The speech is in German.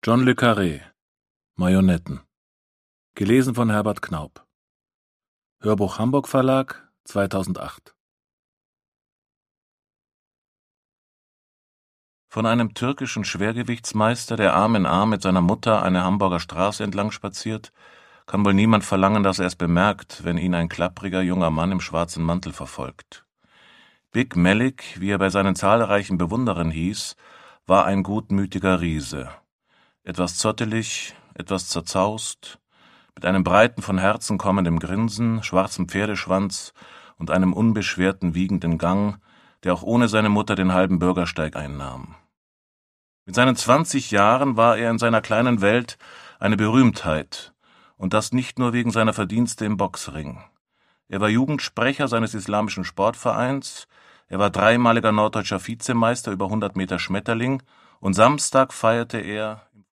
John le Carré, Marionetten. Gelesen von Herbert Knaub. Hörbuch Hamburg Verlag, 2008. Von einem türkischen Schwergewichtsmeister, der Arm in Arm mit seiner Mutter eine Hamburger Straße entlang spaziert, kann wohl niemand verlangen, dass er es bemerkt, wenn ihn ein klappriger junger Mann im schwarzen Mantel verfolgt. Big Malik, wie er bei seinen zahlreichen Bewunderern hieß, war ein gutmütiger Riese. Etwas zottelig, etwas zerzaust, mit einem breiten, von Herzen kommenden Grinsen, schwarzem Pferdeschwanz und einem unbeschwerten, wiegenden Gang, der auch ohne seine Mutter den halben Bürgersteig einnahm. Mit seinen 20 Jahren war er in seiner kleinen Welt eine Berühmtheit, und das nicht nur wegen seiner Verdienste im Boxring. Er war Jugendsprecher seines islamischen Sportvereins, er war dreimaliger norddeutscher Vizemeister über 100 Meter Schmetterling, und Samstag feierte er,